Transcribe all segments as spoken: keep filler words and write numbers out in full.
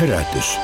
Herätys.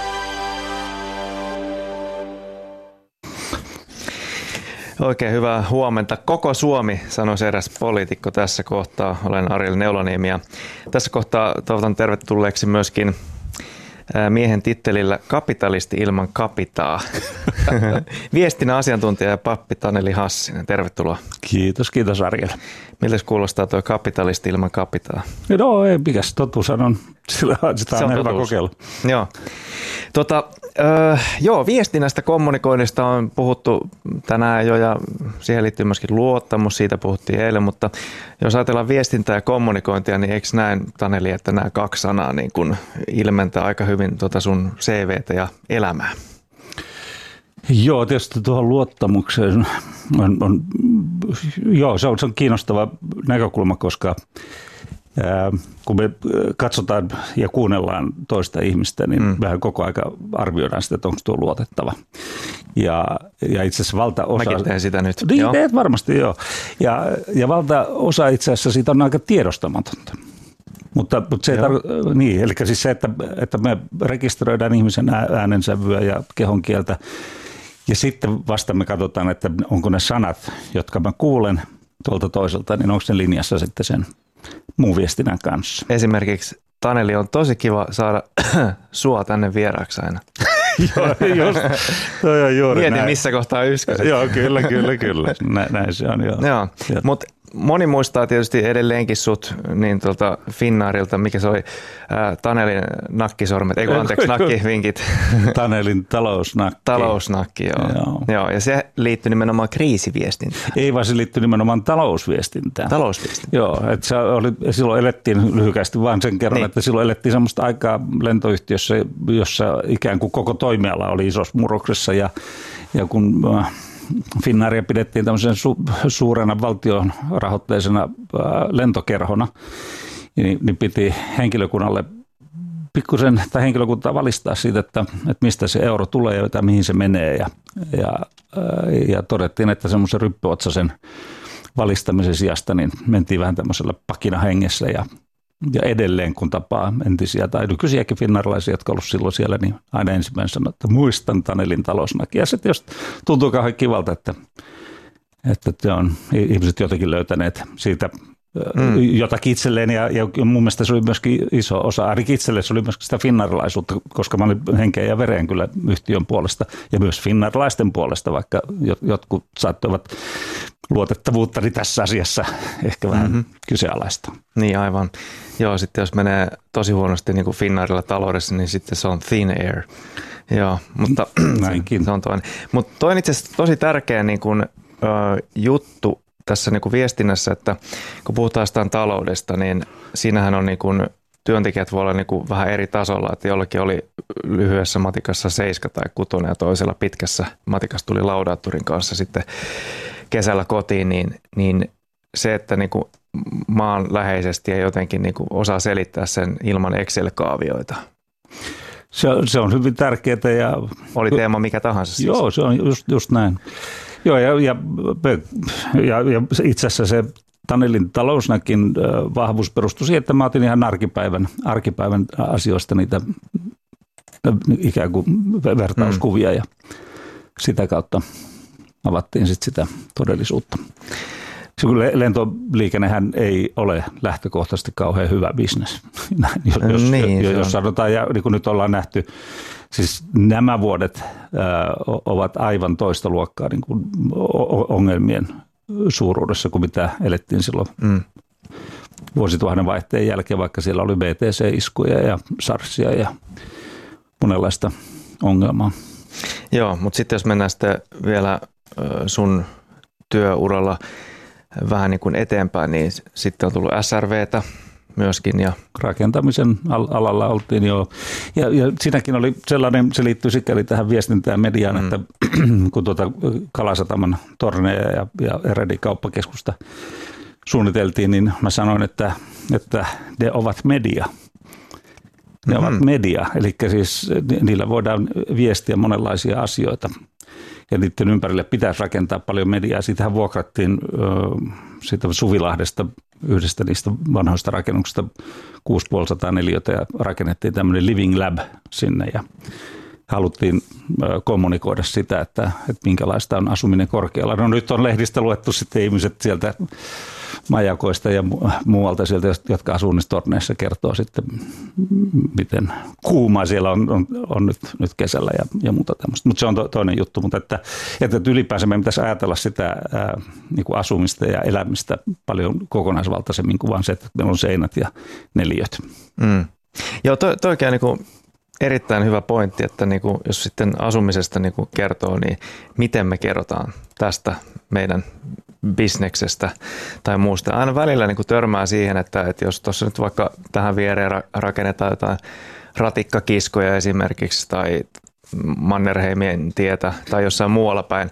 Oikein hyvää huomenta. Koko Suomi, sanoisi eräs poliitikko tässä kohtaa. Olen Ariel Neuloniemi ja tässä kohtaa toivotan tervetulleeksi myöskin miehen tittelillä kapitalisti ilman kapitaa. Viestinnän asiantuntija ja pappi Taneli Hassinen. Tervetuloa. Kiitos, kiitos Ariel. Miltä kuulostaa tuo kapitalisti ilman kapitaa? No ei, mikäs totuus on. Sillä sitä on, on hyvä kokeilla. Joo. Tota, äh, joo, viestinnästä, kommunikoinnista on puhuttu tänään jo ja siihen liittyy myöskin luottamus, siitä puhuttiin eilen, mutta jos ajatellaan viestintää ja kommunikointia, niin eikö näin, Taneli, että nämä kaksi sanaa niin kun ilmentää aika hyvin tuota sun C V:tä ja elämää? Joo, tietysti tuohon luottamukseen on, on, joo, se on, se on kiinnostava näkökulma, koska ää, kun me katsotaan ja kuunnellaan toista ihmistä, niin mm. vähän koko aika arvioidaan sitä, että onko tuo luotettava. Ja, ja itse asiassa valtaosa... Mäkin teen sitä nyt. Niin, joo. Teet varmasti, joo. Ja, ja valtaosa itse asiassa siitä on aika tiedostamatonta. Mutta, mutta se ei tarko- niin, eli siis se, että, että me rekisteröidään ihmisen äänensävyä ja kehonkieltä, ja sitten vasta me katsotaan, että onko ne sanat, jotka mä kuulen tuolta toiselta, niin onko ne linjassa sitten sen muun viestinnän kanssa. Esimerkiksi Taneli, on tosi kiva saada sua tänne vieraaksi aina. Joo, just. Toi on juuri Mietin, näin. missä kohtaa yskäsit. Joo, kyllä, kyllä, kyllä. Nä, näin se on, joo. Joo, mutta moni muistaa tietysti edelleenkin sut niin tuolta Finnairilta, mikä se oli, ää, Tanelin nakkisormet, ei kun anteeksi, nakkivinkit. Tanelin talousnakki. Talousnakki, joo. joo. Joo, ja se liittyy nimenomaan kriisiviestintään. Ei, vaan se liittyy nimenomaan talousviestintään. Talousviestintään. Joo, että se oli, silloin elettiin lyhykästi vaan sen kerran, niin. että silloin elettiin semmoista aikaa lentoyhtiössä, jossa ikään kuin koko toimiala oli isossa murroksessa ja, ja kun Finnairia pidettiin tämmöisen su- suurena valtiorahoitteisena lentokerhona, niin, niin piti henkilökunnalle pikkusen tai henkilökuntaa valistaa siitä, että, että mistä se euro tulee ja mihin se menee. Ja, ja, ja todettiin, että semmoisen ryppyotsaisen valistamisen sijasta niin mentiin vähän tämmöisellä pakinahengessä ja Ja edelleen, kun tapaa entisiä tai nykyisiäkin finnarilaisia, jotka ovat silloin siellä, niin aina ensimmäinen sanoo, että muistan Tanelin talousnakki. Ja sitten jos tuntuu kauhean kivalta, että, että on ihmiset jotenkin löytäneet siitä mm. jotakin itselleen. Ja, ja mun mielestä se oli myöskin iso osa, ainakin itselle se oli myöskin sitä finnarilaisuutta, koska mä olin henkeä ja vereen kyllä yhtiön puolesta ja myös finnarilaisten puolesta, vaikka jotkut saattoivat luotettavuuttani tässä asiassa ehkä vähän mm-hmm. kyseenalaista. Niin aivan. Joo, sitten jos menee tosi huonosti niin kuin Finnairilla taloudessa, niin sitten se on thin air. Joo, mutta näinkin. Se on toinen. Mutta toinen itse asiassa tosi tärkeä niin kuin, ö, juttu tässä niin kuin viestinnässä, että kun puhutaan sitä taloudesta, niin siinähän on niin kuin, työntekijät voi olla niin kuin vähän eri tasolla, että jollakin oli lyhyessä matikassa seiska tai kutonen ja toisella pitkässä matikassa tuli laudaattorin kanssa sitten kesällä kotiin, niin, niin se, että niin kuin maanläheisesti ja jotenkin niin kuin osaa selittää sen ilman Excel-kaavioita. Se, se on hyvin tärkeää. Ja oli teema mikä tahansa siis. Joo, se on just, just näin. Joo, ja, ja, ja, ja itse asiassa se Tanelin talousnakin vahvuus perustui siihen, että mä otin ihan arkipäivän, arkipäivän asioista niitä ikään kuin vertauskuvia mm. ja sitä kautta avattiin sitten sitä todellisuutta. Lentoliikennehän ei ole lähtökohtaisesti kauhean hyvä bisnes, jos, niin, jos, jos sanotaan, ja niin kuin nyt ollaan nähty, siis nämä vuodet ää, ovat aivan toista luokkaa niin kuin ongelmien suuruudessa kuin mitä elettiin silloin mm. vuosituhannen vaihteen jälkeen, vaikka siellä oli B T C-iskuja ja SARSia ja monenlaista ongelmaa. Joo, mutta sitten jos mennään sitten vielä sun työuralla vähän niin kuin eteenpäin, niin sitten on tullut S R V:tä myöskin. Ja rakentamisen alalla oltiin jo. Ja, ja siinäkin oli sellainen, se liittyy sikäli tähän viestintään ja mediaan, mm. että kun tuota Kalasataman torneja ja, ja Eredi kauppakeskusta suunniteltiin, niin mä sanoin, että, että ne ovat media. Ne mm-hmm. ovat media, eli siis niillä voidaan viestiä monenlaisia asioita. ja niiden ympärille pitäisi rakentaa paljon mediaa. Siitähän vuokrattiin siitä Suvilahdesta, yhdestä niistä vanhoista rakennuksista kuusisataaviisikymmentä neliötä ja rakennettiin tämmöinen living lab sinne ja haluttiin kommunikoida sitä, että, että minkälaista on asuminen korkealla. No nyt on lehdistä luettu sitten ihmiset sieltä majakoista ja muualta sieltä, jotka asuu niissä torneissa, kertoo sitten, miten kuumaa siellä on, on, on nyt, nyt kesällä ja, ja muuta tämmöistä. Mutta se on to, toinen juttu, mutta että, että ylipäänsä meidän pitäisi ajatella sitä ää, niin kuin asumista ja elämistä paljon kokonaisvaltaisemmin kuin vaan se, että meillä on seinät ja neliöt. Mm. Joo, toi, toikin on niin kuin erittäin hyvä pointti, että niin kuin, jos sitten asumisesta niin kuin kertoo, niin miten me kerrotaan tästä meidän bisneksestä tai muusta. Aina välillä niin kuin törmää siihen, että, että jos tuossa nyt vaikka tähän viereen rakennetaan jotain ratikkakiskoja esimerkiksi tai Mannerheimien tietä tai jossain muualla päin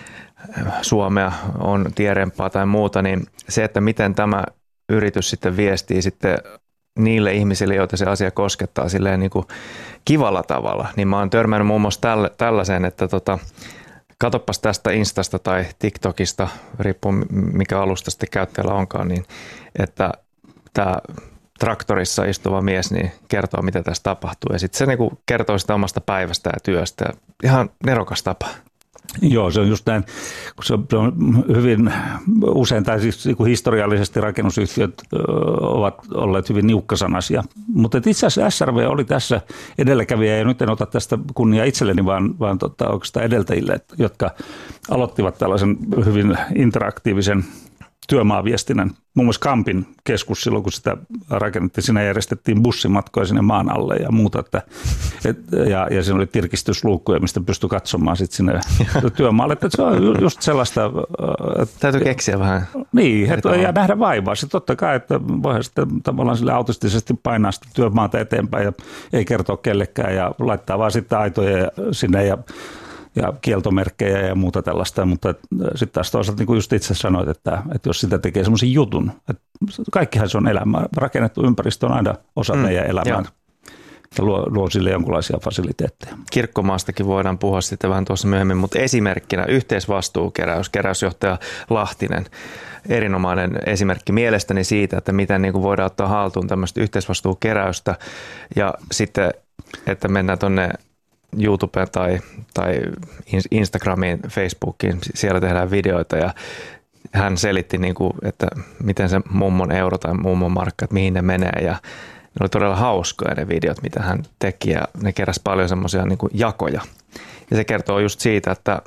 Suomea on tierempaa tai muuta, niin se, että miten tämä yritys sitten viestii sitten niille ihmisille, joita se asia koskettaa silleen niin kuin kivalla tavalla, niin mä oon törmännyt muun muassa tälle, tällaiseen, että tota, katoppas tästä Instasta tai TikTokista, riippuu mikä alusta sitten käyttäjällä onkaan, niin että tämä traktorissa istuva mies niin kertoo, mitä tässä tapahtuu. Ja sitten se niin kuin kertoo sitä omasta päivästä ja työstä. Ihan nerokas tapa. Joo, se on just näin, kun se on hyvin usein, tai siis historiallisesti rakennusyhtiöt ovat olleet hyvin niukkasanaisia. Mutta itse asiassa S R V oli tässä edelläkävijä, ja nyt en ota tästä kunnia itselleni, vaan, vaan tota, oikeastaan edeltäjille, jotka aloittivat tällaisen hyvin interaktiivisen työmaaviestinnän. Muun muassa Kampin keskus silloin, kun sitä rakennettiin, siinä järjestettiin bussimatkoja sinne maan alle ja muuta. Että, et, ja, ja siinä oli tirkistysluukkuja, mistä pystyi katsomaan sitten sinne työmaalle. Että se on just sellaista. Että, täytyy keksiä vähän. Niin, et, ja nähdä vaivaa. Sitten totta kai, että voihan sitten tavallaan sille autistisesti painaa sitä työmaata eteenpäin ja ei kertoa kellekään ja laittaa vaan sitten aitoja sinne ja ja kieltomerkkejä ja muuta tällaista, mutta sitten taas toisaalta niin kuin just itse sanoit, että, että jos sitä tekee semmoisen jutun, että kaikkihan se on elämää, rakennettu ympäristö on aina osa mm, meidän elämää joo. ja luo, luo sille jonkinlaisia fasiliteetteja. Kirkkomaastakin voidaan puhua sitten vähän tuossa myöhemmin, mutta esimerkkinä yhteisvastuukeräys, keräysjohtaja Lahtinen, erinomainen esimerkki mielestäni siitä, että miten niin kuin voidaan ottaa haltuun tämmöistä yhteisvastuukeräystä ja sitten, että mennään tuonne YouTubeen tai, tai Instagramiin, Facebookiin, siellä tehdään videoita ja hän selitti, niin kuin, että miten se mummon euro tai mummon markka, että mihin ne menee ja ne oli todella hauskoja ne videot, mitä hän teki ja ne keräsi paljon semmoisia niin kuin jakoja. Ja se kertoo just siitä, että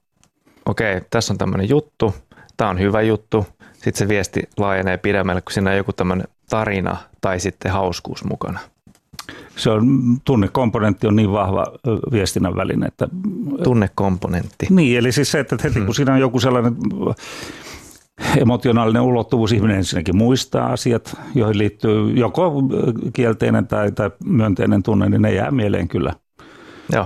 okei, tässä on tämmöinen juttu, tämä on hyvä juttu, sitten se viesti laajenee pidemmälle, kun siinä on joku tämmöinen tarina tai sitten hauskuus mukana. Se on, tunnekomponentti on niin vahva viestinnän väline, että... Tunnekomponentti. Niin, eli siis se, että heti kun siinä on joku sellainen emotionaalinen ulottuvuus, ihminen ensinnäkin muistaa asiat, joihin liittyy joko kielteinen tai, tai myönteinen tunne, niin ne jää mieleen kyllä. Joo.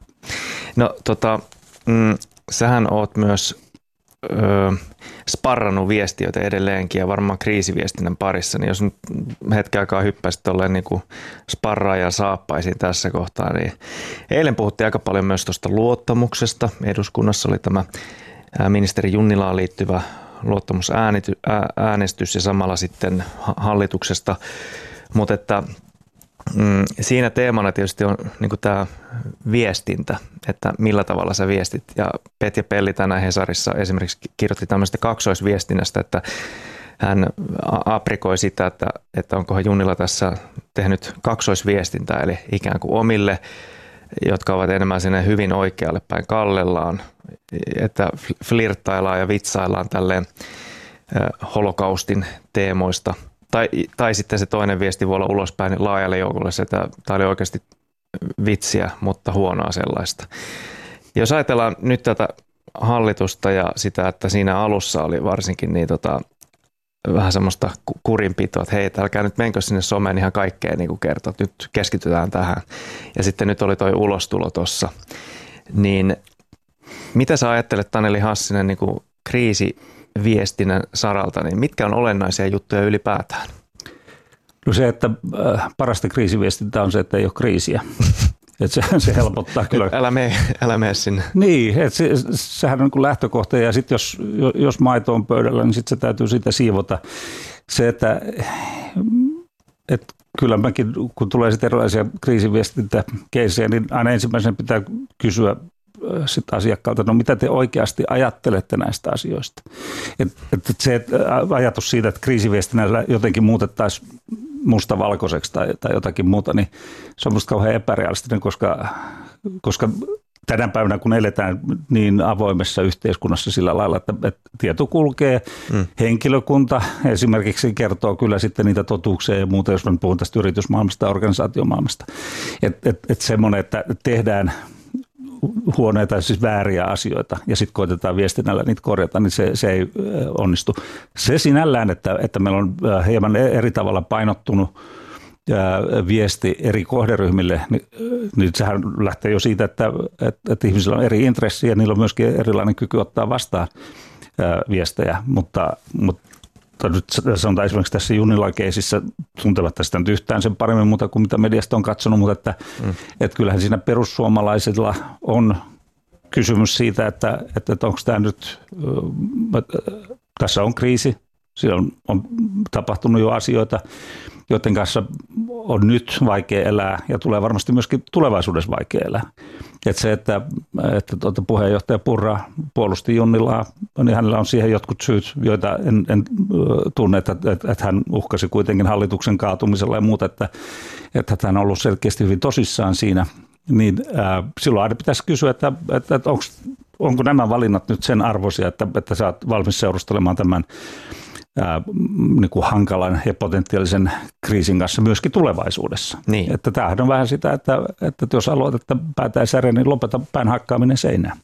No tota, mm, sähän oot myös Öö, sparrannut viestiöitä edelleenkin ja varmaan kriisiviestinnän parissa, niin jos nyt hetken aikaa hyppäisit tolleen niin kuin sparraajan saappaisiin tässä kohtaa, niin eilen puhuttiin aika paljon myös tuosta luottamuksesta. Eduskunnassa oli tämä ministeri Junnilaan liittyvä luottamusäänestys ja samalla sitten hallituksesta, mutta että Mm, siinä teemana tietysti on niin kuin tämä viestintä, että millä tavalla sä viestit. Ja Petja Pelli tänään Hesarissa esimerkiksi kirjoitti tämmöistä kaksoisviestinnästä, että hän aprikoi sitä, että, että onkohan Junnila tässä tehnyt kaksoisviestintää, eli ikään kuin omille, jotka ovat enemmän sinne hyvin oikealle päin kallellaan, että flirttaillaan ja vitsaillaan tälleen holokaustin teemoista. Tai, tai sitten se toinen viesti voi olla ulospäin laajalle joukolle, että tämä oli oikeasti vitsiä, mutta huonoa sellaista. Jos ajatellaan nyt tätä hallitusta ja sitä, että siinä alussa oli varsinkin niin tota, vähän semmoista kurinpitoa, että hei, älkää nyt menkö sinne someen ihan kaikkeen niin kuin kertoa, nyt keskitytään tähän. Ja sitten nyt oli toi ulostulo tuossa. Niin mitä sä ajattelet, Taneli Hassinen, niin kuin kriisi viestinnän saralta, niin mitkä on olennaisia juttuja ylipäätään? No se, että parasta kriisiviestintää on se, että ei ole kriisiä. Että se, se helpottaa kyllä. Älä mene, älä mene sinne. Niin, että se, sehän on niin kuin lähtökohta ja sitten jos, jos maito on pöydällä, niin sitten se täytyy siitä siivota. Se, että, että kyllä mäkin, kun tulee sitten erilaisia kriisiviestintäkeisejä, niin aina ensimmäisenä pitää kysyä sit asiakkaalta, no mitä te oikeasti ajattelette näistä asioista. Et, et se et ajatus siitä, että kriisiviestinnällä jotenkin muutettaisiin mustavalkoiseksi tai, tai jotakin muuta, niin se on musta kauhean epärealistinen, koska, koska tänä päivänä, kun eletään niin avoimessa yhteiskunnassa sillä lailla, että, että tieto kulkee, mm. henkilökunta esimerkiksi kertoo kyllä sitten niitä totuuksia ja muuta, jos mä puhun tästä yritysmaailmasta ja organisaatiomaailmasta. Että et, et semmoinen, että tehdään huoneita, siis vääriä asioita ja sitten koitetaan viestinnällä niitä korjata, niin se, se ei onnistu. Se sinällään, että, että meillä on hieman eri tavalla painottunut viesti eri kohderyhmille, niin, niin sehän lähtee jo siitä, että, että, että ihmisillä on eri intressiä ja niillä on myöskin erilainen kyky ottaa vastaan viestejä, mutta, mutta nyt sanotaan esimerkiksi tässä Junila-keisissä tuntematta sitä nyt yhtään sen paremmin muuta kuin mitä mediasta on katsonut, mutta että, mm. että kyllähän siinä perussuomalaisilla on kysymys siitä, että, että, että onko tämä nyt, tässä on kriisi, siellä on, on tapahtunut jo asioita, joiden kanssa on nyt vaikea elää ja tulee varmasti myöskin tulevaisuudessa vaikea elää. Että se, että, että tuota puheenjohtaja Purra puolusti Junnilaa, niin hänellä on siihen jotkut syyt, joita en, en tunne, että, että, että hän uhkasi kuitenkin hallituksen kaatumisella ja muuta, että, että hän on ollut selkeästi hyvin tosissaan siinä. Niin äh, silloin aina pitäisi kysyä, että, että, että onko, onko nämä valinnat nyt sen arvoisia, että, että sä oot valmis seurustelemaan tämän Ää, niin kuin hankalan ja potentiaalisen kriisin kanssa myöskin tulevaisuudessa. Niin. Että tämähän on vähän sitä, että, että jos haluat, että päätä ei särje, niin lopeta pään hakkaaminen seinään.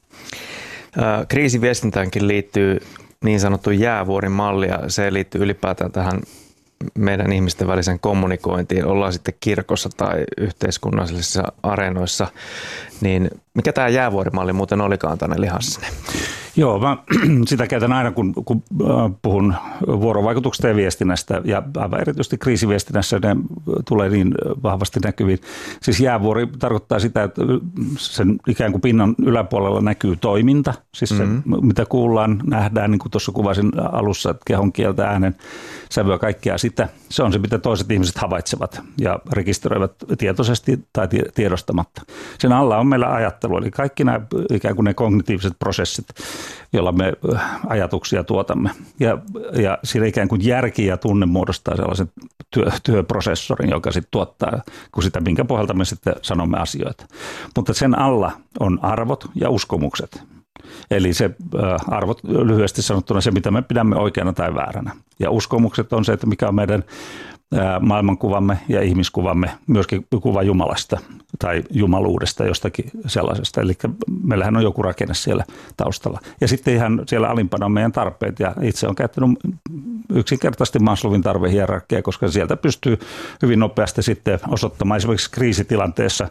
Ää, kriisiviestintäänkin liittyy niin sanottu jäävuorin malli ja se liittyy ylipäätään tähän meidän ihmisten välisen kommunikointiin, ollaan sitten kirkossa tai yhteiskunnallisissa areenoissa, niin mikä tämä jäävuorimalli muuten olikaan, Taneli Hassinen? Joo, mä sitä käytän aina, kun, kun puhun vuorovaikutuksesta ja viestinnästä, ja aivan erityisesti kriisiviestinnässä ne tulee niin vahvasti näkyviin. Siis jäävuori tarkoittaa sitä, että sen ikään kuin pinnan yläpuolella näkyy toiminta, siis se, mm-hmm. mitä kuullaan, nähdään, niin kuin tuossa kuvasin alussa, että kehon kieltä, äänen sävyä, kaikkea sitä. Se on se, mitä toiset ihmiset havaitsevat ja rekisteröivät tietoisesti tai tiedostamatta. Sen alla on meillä ajattelu, eli kaikki nämä ikään kuin ne kognitiiviset prosessit, jolla me ajatuksia tuotamme. Ja, ja siinä ikään kuin järki ja tunne muodostaa sellaisen työ, työprosessorin, joka sitten tuottaa kun sitä, minkä pohjalta me sitten sanomme asioita. Mutta sen alla on arvot ja uskomukset. Eli se arvot lyhyesti sanottuna se, mitä me pidämme oikeana tai vääränä. Ja uskomukset on se, että mikä on meidän maailmankuvamme ja ihmiskuvamme, myöskin kuva Jumalasta tai jumaluudesta, jostakin sellaisesta. Eli meillähän on joku rakenne siellä taustalla. Ja sitten ihan siellä alimpana on meidän tarpeet. Ja itse olen käyttänyt yksinkertaisesti Maslowin tarvehierarkiaa, koska sieltä pystyy hyvin nopeasti sitten osoittamaan esimerkiksi kriisitilanteessa.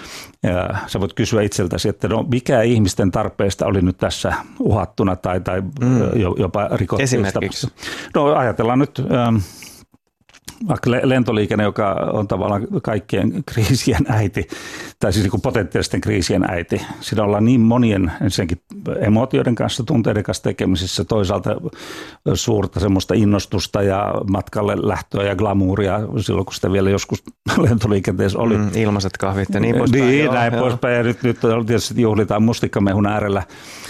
Ja sä voit kysyä itseltäsi, että no mikä ihmisten tarpeesta oli nyt tässä uhattuna tai, tai mm. jopa rikottu. Esimerkiksi? No ajatellaan nyt ähm, vaikka lentoliikenne, joka on tavallaan kaikkien kriisien äiti, tai siis niin kuin potentiaalisten kriisien äiti. Siinä ollaan niin monien ensinnäkin emootioiden kanssa, tunteiden kanssa tekemisissä, toisaalta suurta semmoista innostusta ja matkalle lähtöä ja glamouria silloin, kun sitä vielä joskus lentoliikenteessä oli. Mm, ilmaiset kahvit ja niin poispäin. Niin, joo, näin joo. poispäin. Ja nyt, nyt tietysti juhlitaan mustikkamehun äärellä.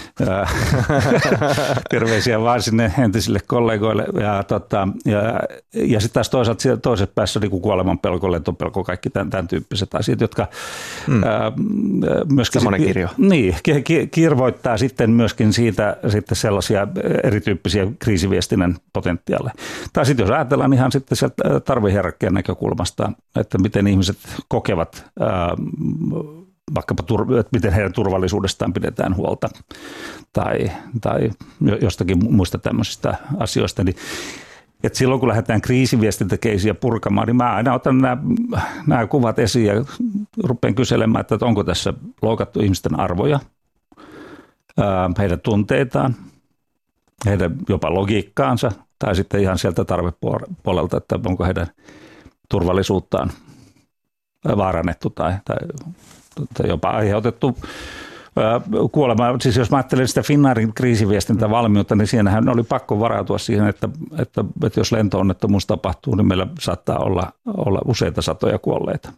Terveisiä vaan sinne entisille kollegoille. Ja, tota, ja, ja sitten taas toisaalta siellä toisessa päässä niin kuolemanpelko, lentopelko, kaikki tämän, tämän tyyppiset asiat, jotka hmm. ää, myöskin semmoinen kirjo. Niin, kirvoittaa sitten myöskin siitä sitten sellaisia erityyppisiä kriisiviestinnän potentiaaleja. Tai sitten jos ajatellaan ihan sitten sieltä tarvehierarkian näkökulmasta, että miten ihmiset kokevat ää, vaikkapa, että miten heidän turvallisuudestaan pidetään huolta tai, tai jostakin muista tämmöisistä asioista, niin että silloin kun lähdetään kriisiviestintäkeisiä purkamaan, niin mä aina otan nämä, nämä kuvat esiin ja rupean kyselemään, että onko tässä loukattu ihmisten arvoja, heidän tunteitaan, heidän jopa logiikkaansa tai sitten ihan sieltä tarvepuolelta, että onko heidän turvallisuuttaan vaarannettu tai, tai jopa aiheutettu kuolema. Siis jos mä ajattelen sitä Finnairin kriisiviestintävalmiutta, niin siinähän oli pakko varautua siihen, että, että, että jos lentoonnettomuus tapahtuu, niin meillä saattaa olla, olla useita satoja kuolleita.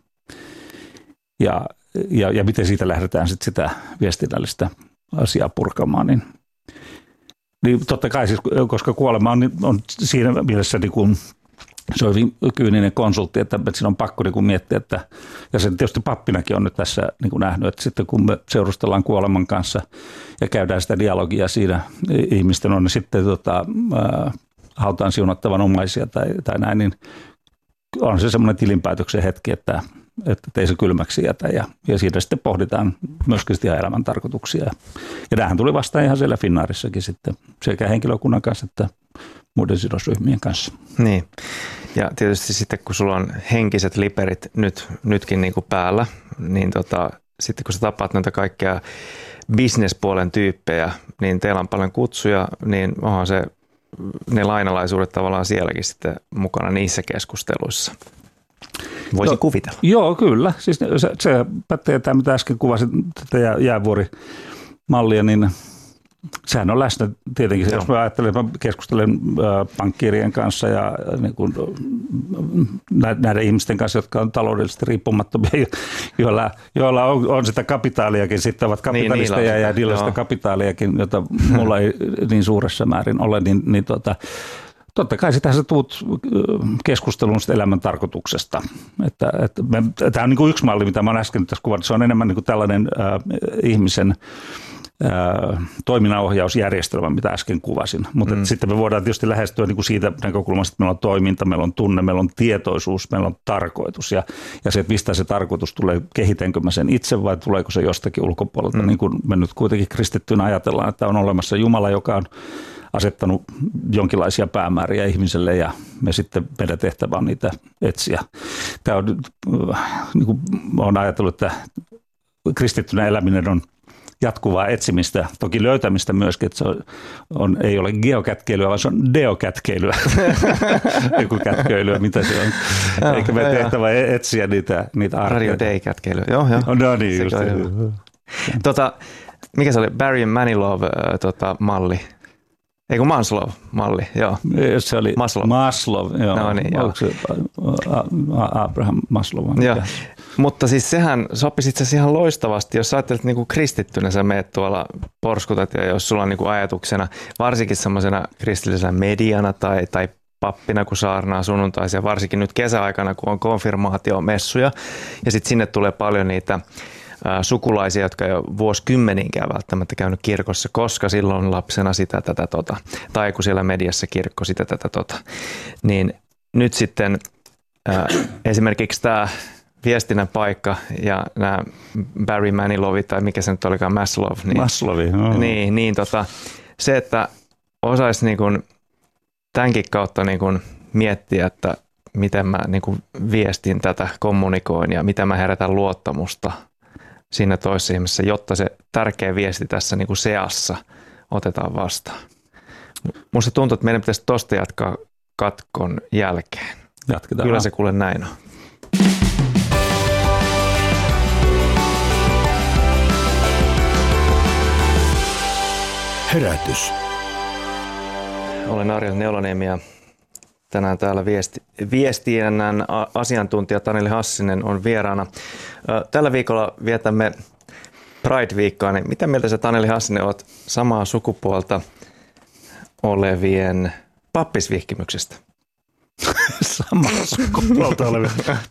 Ja, ja, ja miten siitä lähdetään sitten sitä viestinnällistä asiaa purkamaan, niin, niin totta kai siis, koska kuolema on, on siinä mielessä niin kuin, se on hyvin kyyninen konsultti, että siinä on pakko niin kuin miettiä, että, ja sen tietysti pappinakin on nyt tässä niin kuin nähnyt, että sitten kun me seurustellaan kuoleman kanssa ja käydään sitä dialogia siinä ihmisten on, niin sitten tota, ää, hautaan siunattavan omaisia tai, tai näin, niin on se semmoinen tilinpäätöksen hetki, että että ei se kylmäksi jätä ja, ja siitä sitten pohditaan myöskin ihan elämän tarkoituksia. Ja tämähän tuli vastaan ihan siellä Finnairissakin sitten sekä henkilökunnan kanssa että muiden sidosryhmien kanssa. Niin, ja tietysti sitten kun sulla on henkiset liperit nyt, nytkin niin kuin päällä, niin tota, sitten kun sä tapaat näitä kaikkia businesspuolen tyyppejä, niin teillä on paljon kutsuja, niin onhan se ne lainalaisuudet tavallaan sielläkin sitten mukana niissä keskusteluissa. Voisin no, kuvitella. Joo, kyllä. Siis se, se pätee tämä, mitä äsken kuvasin, tätä jää, jäävuorimallia, niin sehän on läsnä tietenkin. Joo. Jos mä ajattelen, että mä keskustelen äh, pankkiirien kanssa ja niin kuin, näiden ihmisten kanssa, jotka on taloudellisesti riippumattomia, joilla, joilla on, on sitä kapitaaliakin, sitten ovat kapitalisteja niin, ja niillä on sitä kapitaaliakin, jota mulla ei niin suuressa määrin ole, niin, niin tuota, totta kai sitähän sä tuut keskustelun elämän tarkoituksesta. Että, että me, tämä on niin kuin yksi malli, mitä mä olen äsken tässä kuvannut. Se on enemmän niin kuin tällainen äh, ihmisen äh, toiminnanohjausjärjestelmä, mitä äsken kuvasin. Mutta mm. sitten me voidaan tietysti lähestyä niin kuin siitä näkökulmasta, että meillä on toiminta, meillä on tunne, meillä on tietoisuus, meillä on tarkoitus. Ja, ja se, että mistä se tarkoitus tulee, kehitänkö mä sen itse vai tuleeko se jostakin ulkopuolelta. Mm. Niin kuin me nyt kuitenkin kristittynä ajatellaan, että on olemassa Jumala, joka on asettanut jonkinlaisia päämääriä ihmiselle ja me sitten meidän tehtävä on niitä etsiä. Tämä on, niin kuin olen ajatellut, että kristittynä eläminen on jatkuvaa etsimistä, toki löytämistä myöskin, että se on, on, ei ole geokätkeilyä, vaan se on deokätkeilyä, joku kätköilyä, mitä se on. Joo, eikä meidän tehtävä etsiä niitä, niitä arkeita. Radio Day-kätkeilyä, joo joo. No niin, just se. Tota, mikä se oli? Barry Manilow äh, tota, malli. Ei kun Maslow-malli, joo. Se oli Maslow. Maslow, joo. No niin, joo. Onko se Abraham Maslow? Joo. Mutta siis sehän sopisi itse asiassa ihan loistavasti, jos sä ajattelet niin kuin kristittynä, sä meet tuolla porskutat ja jos sulla on niin kuin ajatuksena, varsinkin semmoisena kristillisenä mediana tai, tai pappina, kun saarnaa sunnuntaisia, varsinkin nyt kesäaikana, kun on konfirmaatiomessuja ja sitten sinne tulee paljon niitä sukulaisia, jotka ei ole vuosikymmeninkään välttämättä käynyt kirkossa, koska silloin lapsena sitä tätä tota, tai kun siellä mediassa kirkko sitä tätä tota, niin nyt sitten äh, esimerkiksi tämä viestinnän paikka ja nämä Barry Manilowit tai mikä se nyt olikaan, Maslow, niin, Maslowi, no. niin, niin tota, se, että osaisi niin kuin tämänkin kautta niin kuin miettiä, että miten mä niin kuin viestin tätä, kommunikoin ja miten mä herätän luottamusta siinä toisessa ihmisessä, jotta se tärkeä viesti tässä niin kuin seassa otetaan vastaan. Musta tuntuu, että meidän pitäisi tosta jatkaa katkon jälkeen. Jatketaan. Kyllä se kuule näin on. Herätys. Olen Ariel Neulaniemi ja tänään täällä viesti, viestinnän asiantuntija Taneli Hassinen on vieraana. Tällä viikolla vietämme Pride-viikkoa, niin mitä mieltä sä, Taneli Hassinen, olet samaa sukupuolta olevien pappisvihkimyksestä? Samaa sukupuolta olevia.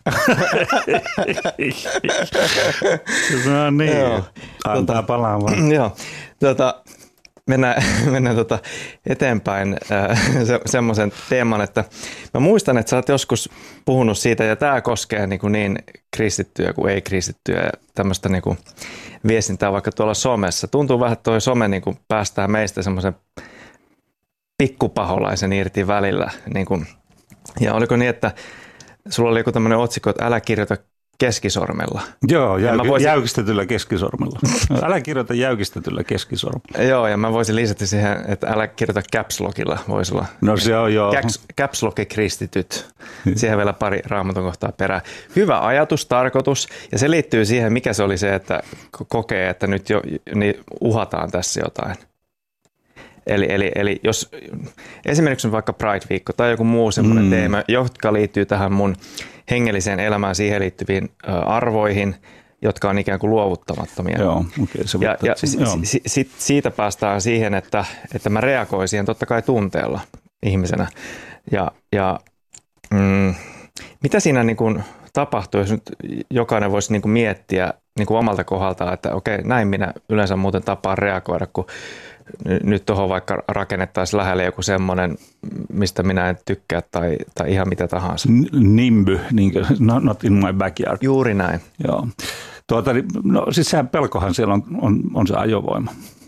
No niin, joo. Antaa tota, palaa vaan. Joo, tota, mennään, mennään tota eteenpäin äh, se, semmoisen teeman, että mä muistan, että sä oot joskus puhunut siitä, ja tämä koskee niin, kuin niin kristittyjä kuin ei-kristittyjä ja tämmöistä niin kuin viestintää vaikka tuolla somessa. Tuntuu vähän, että toi some niin kuin päästää meistä semmoisen pikkupaholaisen irti välillä. Niin kuin, ja oliko niin, että sulla oli joku tämmöinen otsikko, että älä kirjoita keskisormella. Joo, jäy- voisin... jäykistetyllä keskisormella. Älä kirjoita jäykistetyllä keskisormella. Joo, ja mä voisin lisätä siihen, että älä kirjoita caps lockilla, voisi olla. No se on joo. Caps, caps lock kristityt. Siihen vielä pari Raamatun kohtaa perään. Hyvä ajatus, tarkoitus, ja se liittyy siihen, mikä se oli se, että kokee, että nyt jo niin uhataan tässä jotain. Eli, eli, eli jos esimerkiksi vaikka Pride-viikko tai joku muu semmoinen mm. teema, jotka liittyy tähän mun hengelliseen elämään, siihen liittyviin arvoihin, jotka on ikään kuin luovuttamattomia. Joo, okay, se ja ja si, si, si, siitä päästään siihen, että, että mä reagoin siihen totta kai tunteella ihmisenä. Ja, ja mm, mitä siinä niin kuin tapahtuu, jos nyt jokainen voisi niin kuin miettiä niin kuin omalta kohdaltaan, että okei, näin minä yleensä muuten tapaan reagoida, kun nyt tuohon vaikka rakennettaisiin lähelle joku semmoinen, mistä minä en tykkää tai, tai ihan mitä tahansa. Nimby, niin kuin, not in my backyard. Juuri näin. Joo. Tuota, no siis sehän pelkohan siellä on, on, on se ajovoima.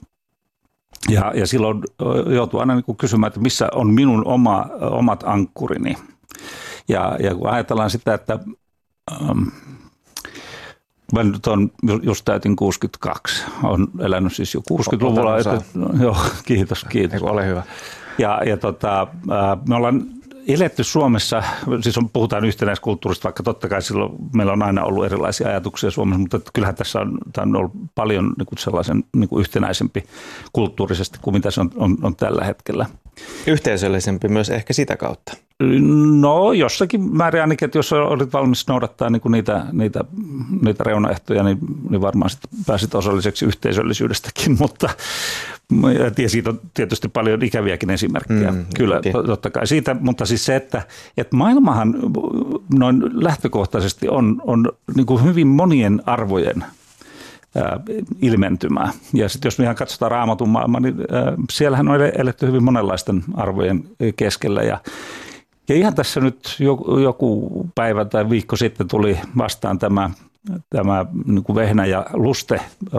Ja, ja silloin joutuu aina niin kuin kysymään, että missä on minun oma, omat ankkurini. Ja, ja kun ajatellaan sitä, että ähm, mä nyt on, just täytin kuusikymmentäkaksi, olen elänyt siis jo kuusikymmentäluvulla. Että, joo, kiitos, kiitos. Eiku, ole hyvä. Ja, ja tota, me ollaan eletty Suomessa, siis on, puhutaan yhtenäiskulttuurista, vaikka totta kai silloin meillä on aina ollut erilaisia ajatuksia Suomessa, mutta kyllähän tässä on, on ollut paljon niin kuin sellaisen niin kuin yhtenäisempi kulttuurisesti kuin mitä se on, on, on tällä hetkellä. Yhteisöllisempi myös ehkä sitä kautta. No jossakin määrin ainakin, että jos olit valmis noudattaa niin kuin niitä, niitä, niitä reunaehtoja, niin, niin varmaan sitten pääsit osalliseksi yhteisöllisyydestäkin, mutta ja siitä on tietysti paljon ikäviäkin esimerkkejä, mm, kyllä okay. Totta kai siitä, mutta siis se, että, että maailmahan noin lähtökohtaisesti on, on niin kuin hyvin monien arvojen ää, ilmentymää. Ja sitten jos me ihan katsotaan Raamatun maailmaa, niin ää, siellähän on eletty hyvin monenlaisten arvojen keskellä ja Ja ihan tässä nyt joku päivä tai viikko sitten tuli vastaan tämä, tämä niin kuin vehnä ja luste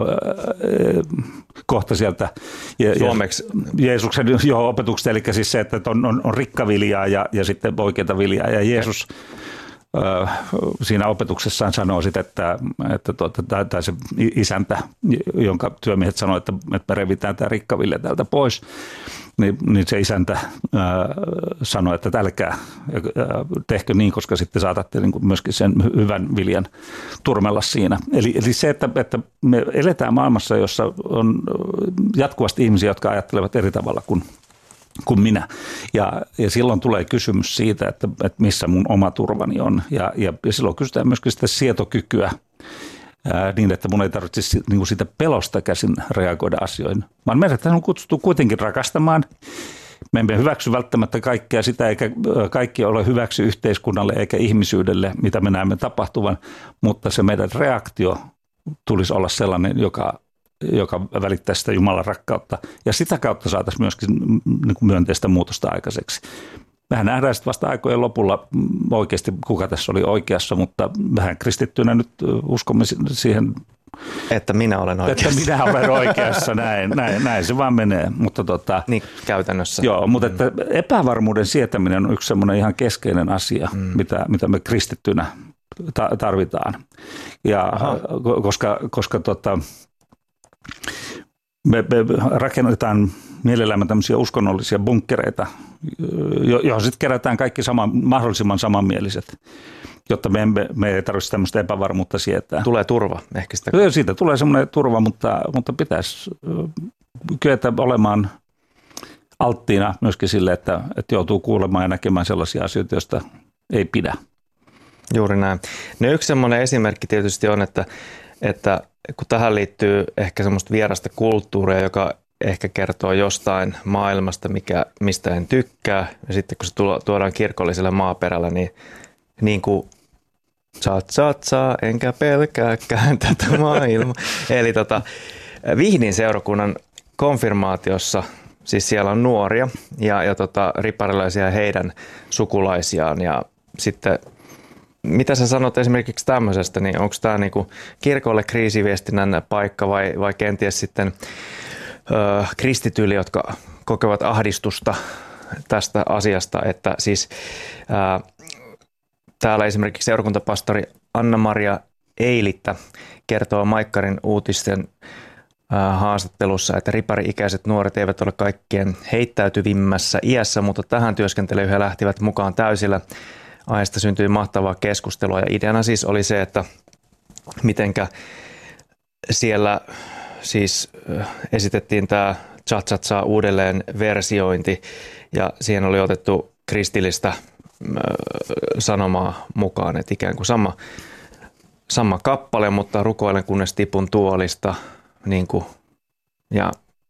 kohta sieltä Suomeksi. Jeesuksen jo opetuksesta, eli siis se, että on, on, on rikkaviljaa ja, ja sitten oikeata viljaa. Ja Jeesus ö, siinä opetuksessaan sanoo sitten, että, että tuota, tai se isäntä, jonka työmiehet sanoo, että, että me revitään tämä rikkavilja täältä pois. Niin, niin se isäntä ää, sanoi, että älkää ää, tehkö niin, koska sitten saatatte niin kuin myöskin sen hyvän viljan turmella siinä. Eli, eli se, että, että me eletään maailmassa, jossa on jatkuvasti ihmisiä, jotka ajattelevat eri tavalla kuin, kuin minä. Ja, ja silloin tulee kysymys siitä, että, että missä mun oma turvani on. Ja, ja silloin kysytään myöskin sitä sietokykyä. Ää, niin, että mun ei tarvitse niin kuin siitä pelosta käsin reagoida asioihin, vaan meidät on kutsuttu kuitenkin rakastamaan. Me emme hyväksy välttämättä kaikkea sitä, eikä kaikki ole hyväksy yhteiskunnalle eikä ihmisyydelle, mitä me näemme tapahtuvan, mutta se meidän reaktio tulisi olla sellainen, joka, joka välittää sitä Jumalan rakkautta, ja sitä kautta saataisiin myöskin niin kuin myönteistä muutosta aikaiseksi. Mehän nähdään sitten vasta aikojen lopulla oikeasti, kuka tässä oli oikeassa, mutta vähän kristittynä nyt uskomme siihen, että minä olen oikeassa. Että minä olen oikeassa, näin, näin, näin se vaan menee. Mutta tota, niin käytännössä. Joo, mutta että epävarmuuden sietäminen on yksi semmoinen ihan keskeinen asia, mm. mitä, mitä me kristittynä ta- tarvitaan. Ja koska, koska tota, me, me rakennetaan mielellämme tämmöisiä uskonnollisia bunkkereita, johon sitten kerätään kaikki sama, mahdollisimman samanmieliset, jotta me, emme, me ei tarvitse tämmöistä epävarmuutta sietää. Tulee turva ehkä sitä. Siitä tulee semmoinen turva, mutta, mutta pitäisi kyetä olemaan alttiina myöskin sille, että, että joutuu kuulemaan ja näkemään sellaisia asioita, joista ei pidä. Juuri näin. No yksi semmoinen esimerkki tietysti on, että, että kun tähän liittyy ehkä semmoista vierasta kulttuuria, joka ehkä kertoo jostain maailmasta, mikä, mistä en tykkää. Ja sitten kun se tuodaan kirkolliselle maaperällä, niin, niin kuin tsa tsa tsa, enkä pelkääkään tätä maailmaa. Eli tota, Vihdin seurakunnan konfirmaatiossa, siis siellä on nuoria ja, ja tota, riparilaisia heidän sukulaisiaan. Ja sitten, mitä sä sanot esimerkiksi tämmöisestä, niin onko tämä niinku kirkolle kriisiviestinnän paikka vai, vai kenties sitten kristityille, jotka kokevat ahdistusta tästä asiasta, että siis ää, täällä esimerkiksi seurakuntapastori Anna-Maria Eilittä kertoo Maikkarin uutisten haastattelussa, että ripari-ikäiset nuoret eivät ole kaikkien heittäytyvimmässä iässä, mutta tähän työskentelyyn he lähtivät mukaan täysillä. Aiheesta syntyi mahtavaa keskustelua ja ideana siis oli se, että mitenkä siellä siis esitettiin tämä cha-cha-cha uudelleen versiointi ja siihen oli otettu kristillistä sanomaa mukaan, että ikään kuin sama, sama kappale, mutta rukoilen kunnes tipun tuolista. Niin kuin, ja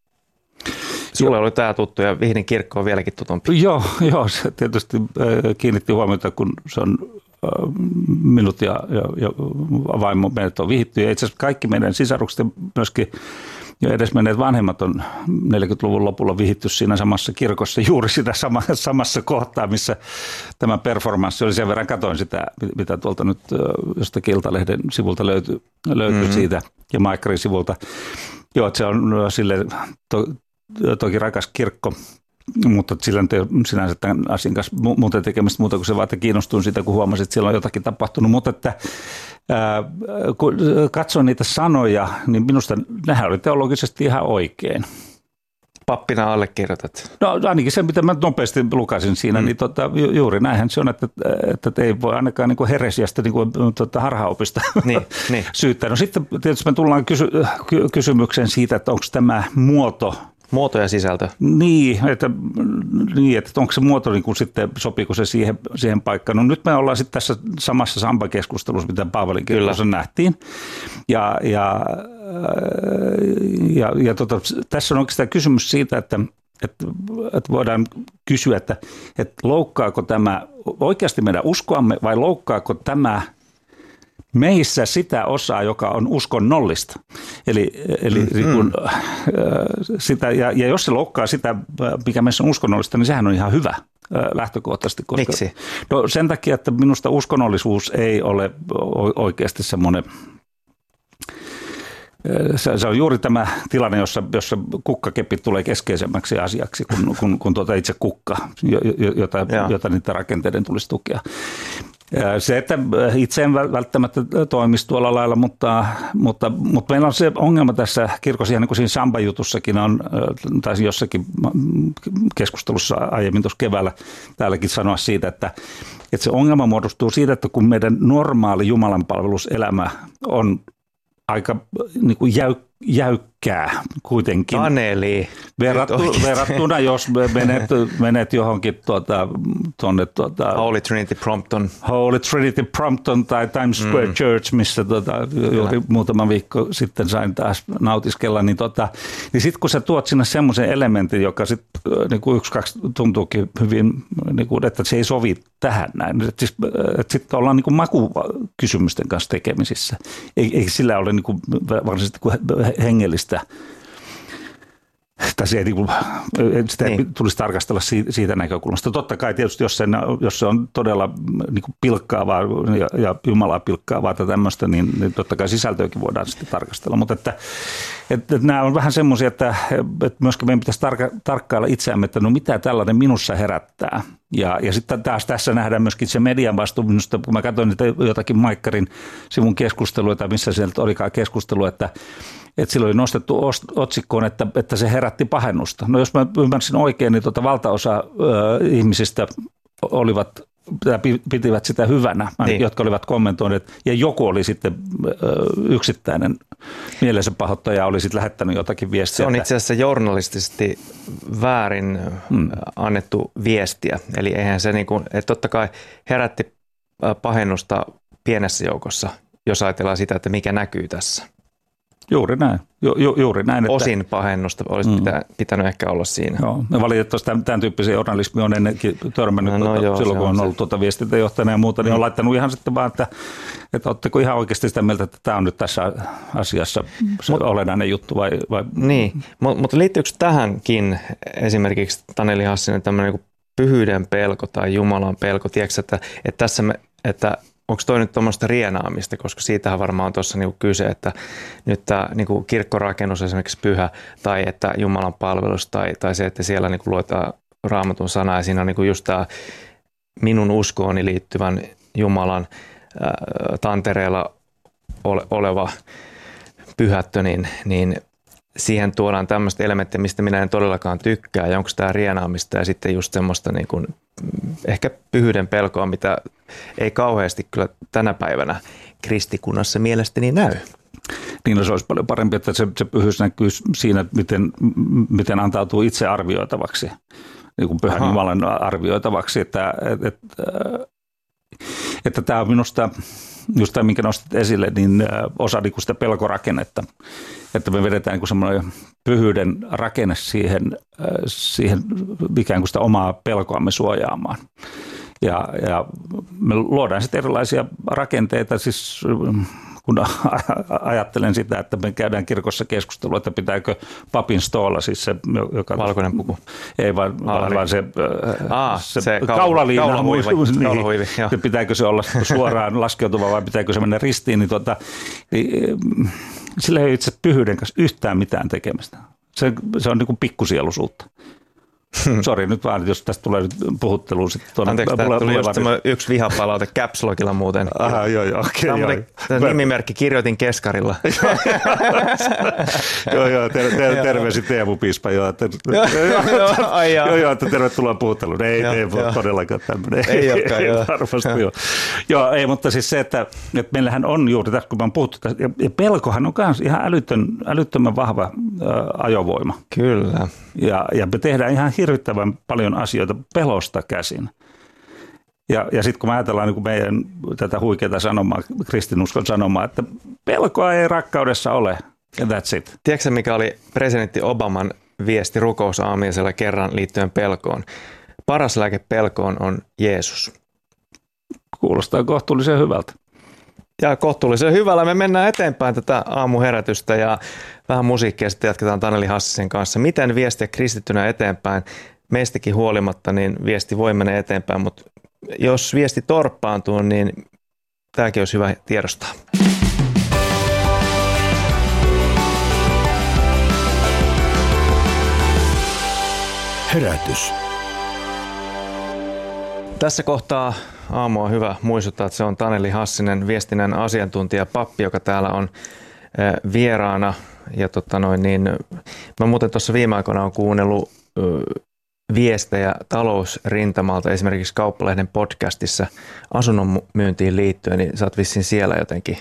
sulle oli tämä tuttu ja Vihdin kirkko on vieläkin tutumpi. Joo, joo, se tietysti kiinnitti huomiota, kun se on minut ja, ja, ja vaimo meidät on vihitty. Ja itse asiassa kaikki meidän sisarukset ja myöskin ja edes menneet vanhemmat on neljäkymmentäluvun lopulla vihitty siinä samassa kirkossa juuri sitä sama, samassa kohtaa, missä tämä performanssi oli. Sen verran katoin sitä, mitä tuolta nyt jostakin Iltalehden sivulta löytyi, löytyi mm-hmm. siitä ja Maikkarin sivulta. Joo, se on sille to, toki rakas kirkko, mutta sillä ei ole sinänsä tämän asian kanssa muuten tekemistä muuta kuin se vaan, että kiinnostuin siitä, kun huomasin, että siellä on jotakin tapahtunut. Mutta että ää, kun katsoin niitä sanoja, niin minusta nehän oli teologisesti ihan oikein. Pappina allekirjoitat. No ainakin se, mitä mä nopeasti lukasin siinä, mm. niin tota, ju, juuri näinhän se on, että, että, että ei voi ainakaan niin kuin heresiasta niin kuin, tota, harhaopista niin, niin. syyttää. No sitten tietysti me tullaan kysy, ky, kysymykseen siitä, että onko tämä muoto, Muoto ja sisältö. Niin, että, niin, että onko se muoto niin kuin sitten, sopiiko se siihen, siihen paikkaan. No nyt me ollaan sitten tässä samassa samba-keskustelussa, mitä Paavalin kirkossa nähtiin. Ja, ja, ja, ja tota, tässä on oikeastaan kysymys siitä, että, että, että voidaan kysyä, että, että loukkaako tämä oikeasti meidän uskoamme vai loukkaako tämä meissä sitä osaa, joka on uskonnollista. Eli, eli mm-hmm. kun, äh, sitä, ja, ja jos se loukkaa sitä, mikä meissä on uskonnollista, niin sehän on ihan hyvä äh, lähtökohtaisesti. Koska, Miksi? No sen takia, että minusta uskonnollisuus ei ole oikeasti semmoinen, se, se on juuri tämä tilanne, jossa, jossa kukkakepit tulee keskeisemmäksi asiaksi kuin, kuin, kuin tuota itse kukka, jota, jota niiden rakenteiden tulisi tukea. Se, että itse en välttämättä toimisi tuolla lailla, mutta, mutta, mutta meillä on se ongelma tässä kirkossa, ihan niin kuin siinä Samba-jutussakin on, tai jossakin keskustelussa aiemmin tuossa keväällä täälläkin sanoa siitä, että, että se ongelma muodostuu siitä, että kun meidän normaali jumalanpalveluselämä on aika niin kuin jäy, jäykkää kuitenkin. Taneli. Verrattu, verrattuna, jos menet, menet johonkin tuota, tuonne... Tuota, Holy Trinity Prompton. Holy Trinity Prompton tai Times Square mm. Church, missä tuota, juuri muutama viikko sitten sain taas nautiskella, niin, tuota, niin sitten kun sä tuot sinne semmoisen elementin, joka sitten niin kuin yksi, kaksi tuntuukin hyvin, niin kuin, että se ei sovi tähän näin. Että siis, että sitten ollaan niin kuin makukysymysten kanssa tekemisissä. Eikä sillä ole niin kuin, varsinaisesti hengellistä. Tai se ei, niin kuin, sitä ei niin. tulisi tarkastella siitä, siitä näkökulmasta. Totta kai tietysti, jos se, jos se on todella niin kuin pilkkaavaa ja, ja Jumalaa pilkkaavaa tai tämmöistä, niin, niin totta kai sisältöäkin voidaan sitten tarkastella. Mutta että, että, että nämä on vähän semmoisia, että, että myöskin meidän pitäisi tarka, tarkkailla itseämme, että no mitä tällainen minussa herättää. Ja, ja sitten taas tässä nähdään myöskin se median vastuu minusta, kun mä katsoin niitä jotakin Maikkarin sivun keskusteluita, missä sieltä olikaan keskustelu, että että silloin oli nostettu otsikkoon, että, että se herätti pahennusta. No jos mä ymmärsin oikein, niin tuota valtaosa ö, ihmisistä olivat, pitivät sitä hyvänä, niin. jotka olivat kommentoineet, ja joku oli sitten ö, yksittäinen mielensä pahoittaja, oli sitten lähettänyt jotakin viestiä. Se on itse asiassa journalistisesti väärin hmm. annettu viestiä, eli eihän se niin kuin, että totta kai herätti pahennusta pienessä joukossa, jos ajatellaan sitä, että mikä näkyy tässä. Juuri näin. Ju, ju, juuri näin että osin pahennusta olisi mm. pitä, pitänyt ehkä olla siinä. Joo, ja valitettavasti tämän, tämän tyyppisen journalismi on ennenkin törmännyt, no, tuota, no, joo, silloin kun on, on ollut tuota viestintäjohtajana ja muuta, niin mm. on laittanut ihan sitten vaan, että, että oletteko ihan oikeasti sitä mieltä, että tämä on nyt tässä asiassa se Mut, olennainen juttu vai? vai? Niin, mutta mut liittyykö tähänkin esimerkiksi Taneli Hassinen tämmöinen niin pyhyyden pelko tai Jumalan pelko, tiedätkö, että, että tässä me, että onko toi nyt tuommoista rienaamista, koska siitähän varmaan on tuossa niinku kyse, että nyt tämä niinku kirkkorakennus esimerkiksi pyhä tai että Jumalan palvelus tai, tai se, että siellä niinku luetaan Raamatun sanaa ja siinä on niinku just tämä minun uskooni liittyvän Jumalan tantereella ole, oleva pyhättö, niin, niin siihen tuodaan tämmöistä elementtiä, mistä minä en todellakaan tykkää, ja onko tämä rienaamista ja sitten just semmoista niin kuin, ehkä pyhyyden pelkoa, mitä ei kauheasti kyllä tänä päivänä kristikunnassa mielestäni näy. Niin, no se olisi paljon parempi, että se, se pyhyys näkyy siinä, miten, miten antautuu itse arvioitavaksi, niin kuin Pyhän Aha. Jumalan arvioitavaksi, että, että, että, että tämä on minusta, just tämä, minkä nostit esille, niin osa niin kuin sitä pelkorakennetta, että me vedetään niin semmoinen pyhyyden rakenne siihen, siihen ikään kuin sitä omaa pelkoamme suojaamaan. Ja, ja me luodaan sitten erilaisia rakenteita, siis kun ajattelen sitä, että me käydään kirkossa keskustelua, että pitääkö papin stoolla, siis se, joka... Valkoinen puku. Ei, vaan, vaan se, Aa, se, se kaulaliina. Kaulahuivi. Niin, Kaulahuivi, niin, pitääkö se olla suoraan laskeutuva vai pitääkö se mennä ristiin, niin, tuota, niin sillä ei ole itse pyhyyden kanssa yhtään mitään tekemistä. Se, se on niin kuin pikkusieluisuutta. Sori nyt vaan, jos tästä tulee nyt puhutteluun sitten tuonne. Anteeksi, tämä tuli just yksi vihapalaute Caps Lockilla muuten. Aha, joo, joo, okei. Okay, tämä nimimerkki kirjoitin keskarilla. joo, joo, ter, ter, terveisin Teemu Piispa, joo, ter, joo, joo, että tervetuloa puhutteluun. Ei, joo, ei joo. Todellakaan tämmöinen. Ei olekaan, joo. Varmasti, joo. Joo, ei, mutta siis se, että, että meillähän on juuri tässä, kun me on puhuttu, ja, ja pelkohan on myös ihan älytön, älyttömän vahva ä, ajovoima. Kyllä. Ja, ja me tehdään ihan hirvittävän paljon asioita pelosta käsin. Ja, ja sitten kun me ajatellaan niin kun meidän tätä huikeaa sanomaa, kristinuskon sanomaa, että pelkoa ei rakkaudessa ole, ja that's it. Tiedätkö mikä oli presidentti Obaman viesti rukousaamiaisella kerran liittyen pelkoon? Paras lääke pelkoon on Jeesus. Kuulostaa kohtuullisen hyvältä. Ja kohtuullisen hyvällä me mennään eteenpäin tätä aamuherätystä ja vähän musiikkia sitten jatketaan Taneli Hassisen kanssa. Miten viestiä kristittynä eteenpäin? Meistäkin huolimatta niin viesti voi mennä eteenpäin, mutta jos viesti torppaantuu, niin tämäkin olisi hyvä tiedostaa. Herätys. Tässä kohtaa aamua on hyvä muistuttaa, että se on Taneli Hassinen, viestinnän asiantuntija, pappi, joka täällä on vieraana. Ja tota noin, niin, mä muuten tuossa viime aikoina olen kuunnellut viestejä talousrintamalta, esimerkiksi Kauppalehden podcastissa asunnon myyntiin liittyen, niin sä oot vissiin siellä jotenkin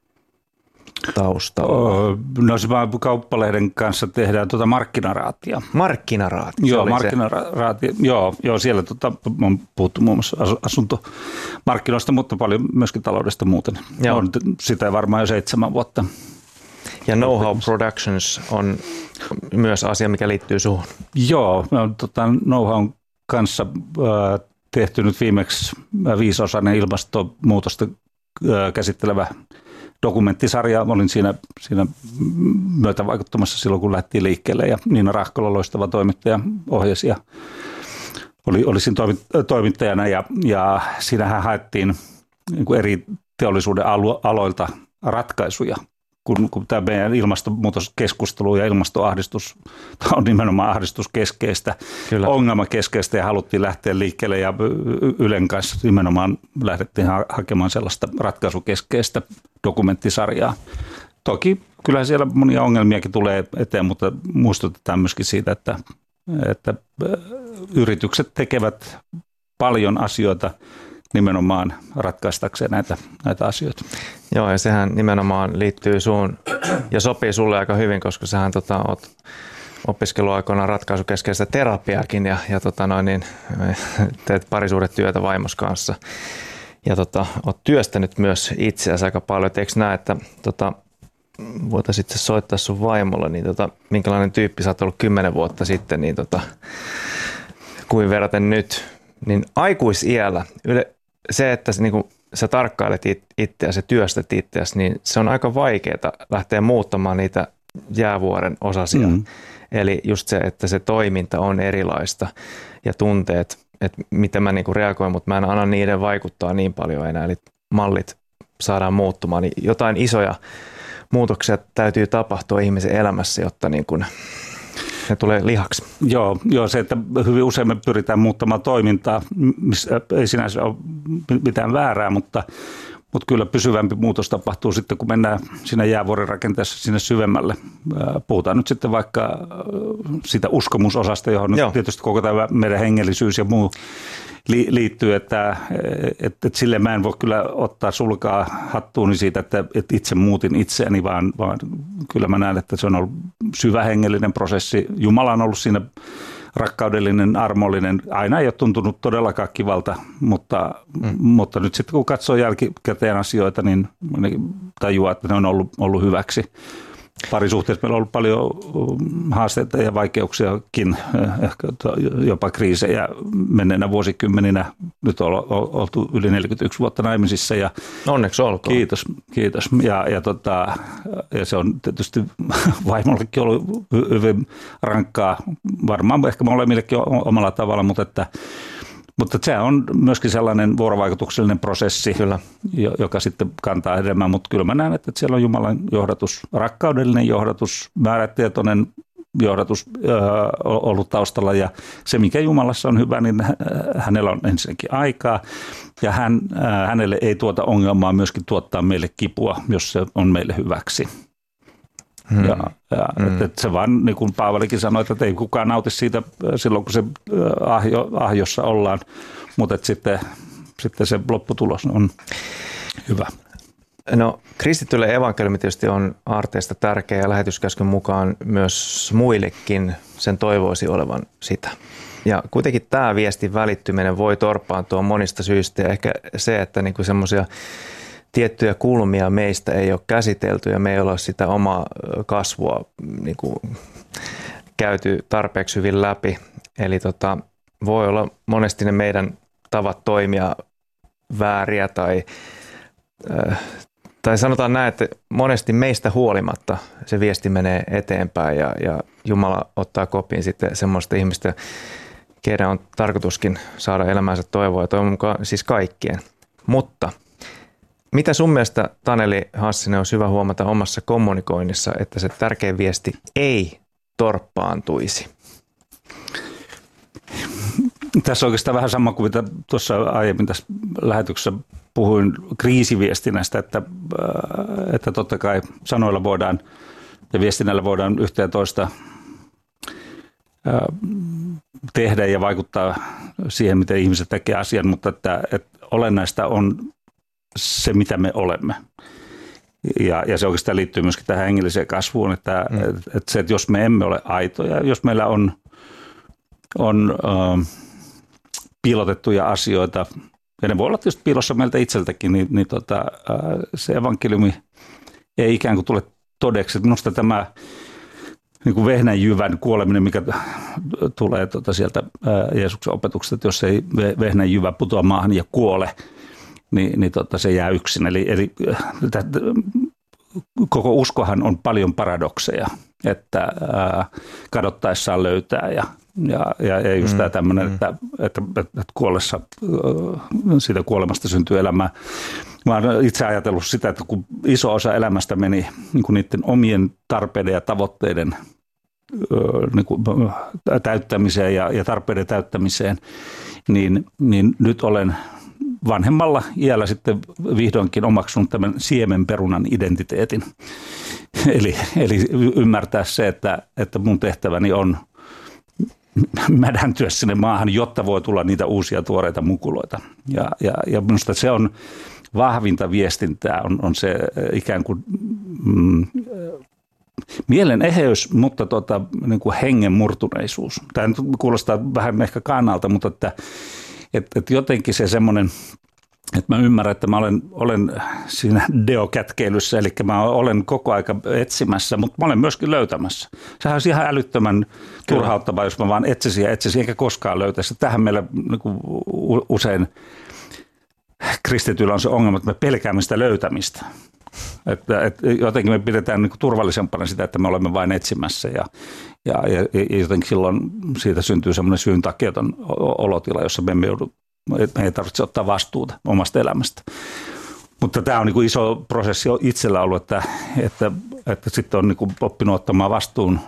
taustalla. No se Kauppalehden kanssa tehdään tuota markkinaraatia. Markkinaraati? Joo, markkinaraati. Joo, joo, siellä tuota, on puhuttu muun muassa asuntomarkkinoista, mutta paljon myöskin taloudesta muuten. Joo. On sitä varmaan jo seitsemän vuotta. Ja Know-how Productions on myös asia, mikä liittyy suhun. Joo, me on tota, Know-how kanssa äh, tehty nyt viimeksi viisiosainen ilmastonmuutosta äh, käsittelevä dokumenttisarja. Olin siinä, siinä myötävaikuttamassa silloin, kun lähtiin liikkeelle ja Niina Rahkola, loistava toimittaja, ohjasi ja oli, oli siinä toimittajana ja, ja siinähän haettiin niin kuin eri teollisuuden aloilta ratkaisuja. Kun, kun tämä meidän ilmastonmuutoskeskustelu ja ilmastoahdistus on nimenomaan ahdistuskeskeistä, Kyllä. ongelmakeskeistä ja haluttiin lähteä liikkeelle ja Ylen kanssa nimenomaan lähdettiin ha- hakemaan sellaista ratkaisukeskeistä dokumenttisarjaa. Toki kyllä siellä monia ongelmiakin tulee eteen, mutta muistutetaan myöskin siitä, että, että yritykset tekevät paljon asioita nimenomaan ratkaistakseen näitä, näitä asioita. Joo, ja sehän nimenomaan liittyy suun ja sopii sulle aika hyvin, koska sähän tota, oot opiskeluaikoina ratkaisukeskeistä terapiaakin ja, ja tota noin, niin, teet parisuhdetyötä vaimos kanssa. Ja tota, oot työstänyt myös itseäsi aika paljon. Et eikö näe, että tota, voitaisiin itse soittaa sun vaimolle, niin tota, minkälainen tyyppi sä oot ollut kymmenen vuotta sitten, niin tota, kuin verraten nyt, niin aikuisiällä yle, se, että se, niin kuin, sä tarkkailet itseäsi ja työstät itseäsi, niin se on aika vaikeaa lähteä muuttamaan niitä jäävuoren osasia. Mm. Eli just se, että se toiminta on erilaista ja tunteet, että miten mä niin kuin reagoin, mutta mä en anna niiden vaikuttaa niin paljon enää. Eli mallit saadaan muuttumaan, niin jotain isoja muutoksia täytyy tapahtua ihmisen elämässä, jotta niin kuin ne tulee lihaksi. Joo, joo, se, että hyvin usein me pyritään muuttamaan toimintaa, missä ei sinänsä ole mitään väärää, mutta, Mutta kyllä pysyvämpi muutos tapahtuu sitten, kun mennään siinä jäävuorirakenteessa sinne syvemmälle. Puhutaan nyt sitten vaikka sitä uskomusosasta, johon Joo. tietysti koko tämä meidän hengellisyys ja muu liittyy, että, että, että sille mä en voi kyllä ottaa sulkaa hattuuni siitä, että, että itse muutin itseäni, vaan, vaan kyllä mä näen, että se on ollut syvä hengellinen prosessi. Jumala on ollut siinä rakkaudellinen, armollinen. Aina ei ole tuntunut todellakaan kivalta, mutta, mm. mutta nyt sitten kun katsoo jälkikäteen asioita, niin tajuaa, että ne on ollut, ollut hyväksi. Parisuhteessa meillä on ollut paljon haasteita ja vaikeuksiakin, ehkä jopa kriisejä menneenä vuosikymmeninä. Nyt on oltu yli neljäkymmentäyksi vuotta naimisissa. Ja onneksi olkoon. Kiitos, kiitos. Ja, ja, tota, ja se on tietysti vaimollekin ollut hyvin rankkaa, varmaan ehkä molemmillekin omalla tavalla, mutta että Mutta se on myöskin sellainen vuorovaikutuksellinen prosessi, kyllä. joka sitten kantaa hedelmää, mutta kyllä mä näen, että siellä on Jumalan johdatus, rakkaudellinen johdatus, määrätietoinen johdatus äh, ollut taustalla ja se, mikä Jumalassa on hyvä, niin hänellä on ensinnäkin aikaa ja hän, äh, hänelle ei tuota ongelmaa myöskin tuottaa meille kipua, jos se on meille hyväksi. Hmm. Ja, ja hmm. että, että se vaan, niin kuin Paavalikin sanoi, että ei kukaan nauti siitä silloin, kun se ahjo, ahjossa ollaan, mutta että sitten, sitten se lopputulos on hyvä. No kristitylle evankeliumi tietysti on aarteesta tärkeä ja lähetyskäskyn mukaan myös muillekin sen toivoisi olevan sitä. Ja kuitenkin tämä viestin välittyminen voi torppaantua monista syistä ja ehkä se, että niinku semmoisia tiettyjä kulmia meistä ei ole käsitelty ja me ei ole sitä omaa kasvua niin kuin käyty tarpeeksi hyvin läpi. Eli tota, voi olla monesti ne meidän tavat toimia vääriä tai, äh, tai sanotaan näin, että monesti meistä huolimatta se viesti menee eteenpäin ja, ja Jumala ottaa kopin sitten semmoista ihmistä, keiden on tarkoituskin saada elämänsä toivoa ja toivon mukaan siis kaikkien. Mutta mitä sun mielestä, Taneli Hassinen, on hyvä huomata omassa kommunikoinnissa, että se tärkein viesti ei torppaantuisi? Tässä on oikeastaan vähän sama kuin mitä tuossa aiemmin tässä lähetyksessä puhuin kriisiviestinnästä, että, että totta kai sanoilla voidaan ja viestinnällä voidaan yhtä ja toista tehdä ja vaikuttaa siihen, miten ihmiset tekee asian, mutta että, että olennaista on se, mitä me olemme. Ja, ja se oikeastaan liittyy myöskin tähän hengelliseen kasvuun, että, mm. että se, että jos me emme ole aitoja, jos meillä on, on äh, piilotettuja asioita, ja ne voi olla tietysti piilossa meiltä itseltäkin, niin, niin tota, äh, se evankeliumi ei ikään kuin tule todeksi. Minusta tämä niin kuin vehnänjyvän kuoleminen, mikä tulee tota sieltä äh, Jeesuksen opetuksesta, että jos ei vehnänjyvä putoa maahan ja kuole, niin, niin tota, se jää yksin. Eli, eli täh, koko uskohan on paljon paradokseja, että ää, kadottaessaan löytää ja, ja, ja just mm, tämä tämmöinen, mm. että, että, että kuollessa, siitä kuolemasta syntyy elämää. Mä oon itse ajatellut sitä, että kun iso osa elämästä meni niin kuin niiden omien tarpeiden ja tavoitteiden niin kuin täyttämiseen ja, ja tarpeiden täyttämiseen, niin, niin nyt olen vanhemmalla iällä sitten vihdoinkin omaksunut tämän siemenperunan identiteetin. Eli, eli ymmärtää se, että, että mun tehtäväni on mädäntyä sinne maahan, jotta voi tulla niitä uusia tuoreita mukuloita. Ja, ja, ja minusta se on vahvinta viestintää, on, on se ikään kuin mm, mielen eheys, mutta tota, niin kuin hengen murtuneisuus. Tämä nyt kuulostaa vähän ehkä kannalta, mutta että Että et jotenkin se semmoinen, että mä ymmärrän, että mä olen, olen siinä deokätkeilyssä, eli mä olen koko aika etsimässä, mutta mä olen myöskin löytämässä. Sehän on ihan älyttömän turhauttavaa, jos mä vaan etsisin ja etsisin, eikä koskaan löytäisi. Tähän meillä niin kuin usein kristityillä on se ongelma, että me pelkäämme sitä löytämistä. Että, että jotenkin me pidetään niin kuin turvallisempana sitä, että me olemme vain etsimässä ja, ja, ja jotenkin silloin siitä syntyy semmoinen syyn takiaton olotila, jossa me emme joudu, me ei tarvitse ottaa vastuuta omasta elämästä. Mutta tämä on niin kuin iso prosessi itsellä ollut, että, että, että sitten on niin kuin oppinut ottamaan vastuun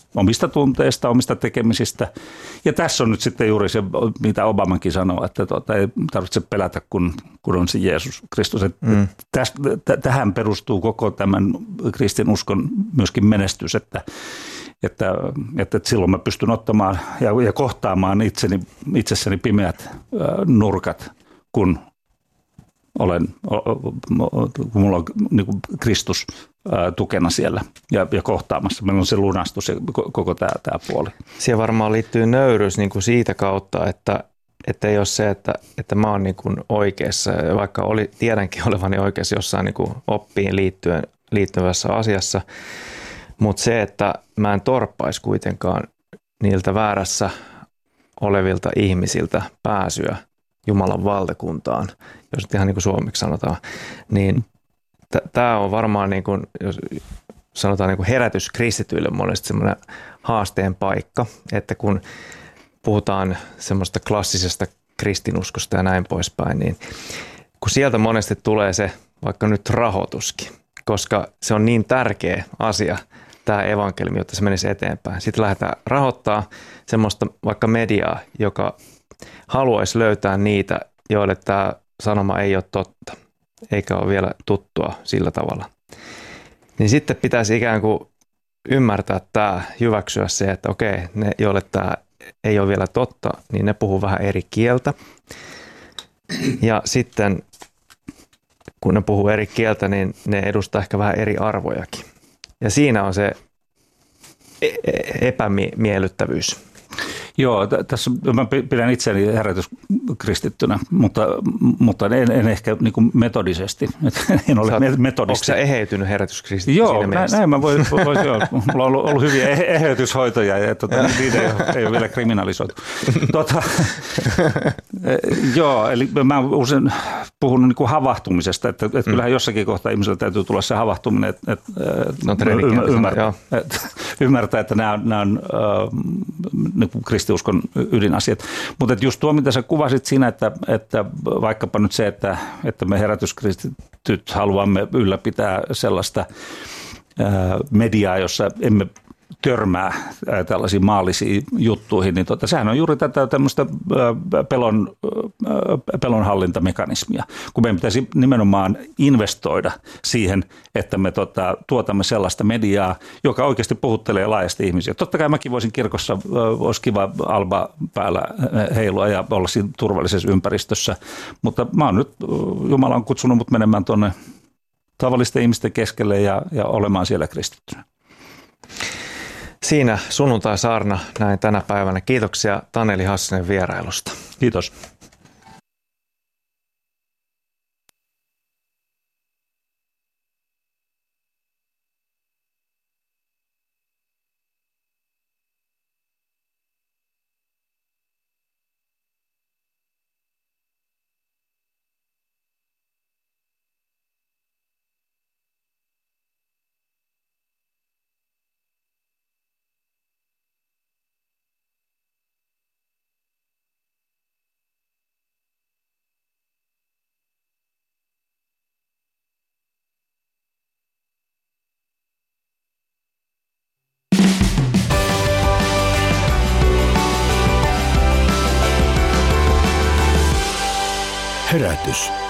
omista tunteista, omista tekemisistä. Ja tässä on nyt sitten juuri se, mitä Obamankin sanoo, että tuota, ei tarvitse pelätä, kun, kun on se Jeesus Kristus. Mm. Täs, t- tähän perustuu koko tämän kristinuskon myöskin menestys, että, että, että, että silloin mä pystyn ottamaan ja, ja kohtaamaan itseni, itsessäni pimeät äh, nurkat, kun olen, kun mulla on niin kuin Kristus ää, tukena siellä ja, ja kohtaamassa. Meillä on se lunastus ja koko tämä, tämä puoli. Siihen varmaan liittyy nöyryys niin kuin siitä kautta, että, että ei ole se, että, että mä oon niin kuin oikeassa, vaikka oli, tiedänkin olevani oikeassa jossain niin kuin oppiin liittyen, liittyvässä asiassa, mutta se, että mä en torppaisi kuitenkaan niiltä väärässä olevilta ihmisiltä pääsyä Jumalan valtakuntaan, jos nyt ihan niin kuin suomeksi sanotaan, niin t- tämä on varmaan, niin kuin, jos sanotaan niin kuin herätys kristityille monesti semmoinen haasteen paikka, että kun puhutaan semmoista klassisesta kristinuskosta ja näin poispäin, niin kun sieltä monesti tulee se vaikka nyt rahoituskin, koska se on niin tärkeä asia, tämä evankeliumi, jotta se menisi eteenpäin. Sitten lähdetään rahoittaa semmoista vaikka mediaa, joka haluaisi löytää niitä, joille tämä sanoma ei ole totta, eikä ole vielä tuttua sillä tavalla. Niin sitten pitäisi ikään kuin ymmärtää tämä, hyväksyä se, että okei, ne, joille tämä ei ole vielä totta, niin ne puhuu vähän eri kieltä. Ja sitten kun ne puhuu eri kieltä, niin ne edustaa ehkä vähän eri arvojakin. Ja siinä on se epämiellyttävyys. Joo, tässä mä pidän itseäni herätyskristittynä, mutta, mutta en, en ehkä niin kuin metodisesti. En ole oot, metodisti. Onko sä eheytynyt herätyskristittynä? Joo, näin, näin mä voisin, voisin olla. Mulla on ollut, ollut hyviä eheytyshoitoja ja tuota, niitä ei ole, ei ole vielä kriminalisoitu. Tuota, joo, eli mä usein puhun niin kuin havahtumisesta, että, että mm. kyllähän jossakin kohtaa ihmisellä täytyy tulla se havahtuminen, että, että no, ymmärtää, että, ymmärtää, että nämä on, nämä on äh, niin kuin kristiuskon ydinasiat. Mutta just tuo, mitä sä kuvasit siinä, että, että vaikkapa nyt se, että, että me herätyskristityt haluamme ylläpitää sellaista ää, mediaa, jossa emme törmää ää, tällaisiin maallisiin juttuihin, niin tota, sehän on juuri tätä tämmöistä ää, pelon, ää, pelonhallintamekanismia, kun meidän pitäisi nimenomaan investoida siihen, että me tota, tuotamme sellaista mediaa, joka oikeasti puhuttelee laajasti ihmisiä. Totta kai mäkin voisin kirkossa, ää, olisi kiva alba päällä heilua ja olla siinä turvallisessa ympäristössä, mutta mä oon nyt, Jumala on kutsunut mut menemään tuonne tavallisten ihmisten keskelle ja, ja olemaan siellä kristittynä. Siinä sunnuntai-saarna näin tänä päivänä. Kiitoksia Taneli Hassinen vierailusta. Kiitos. Herätys.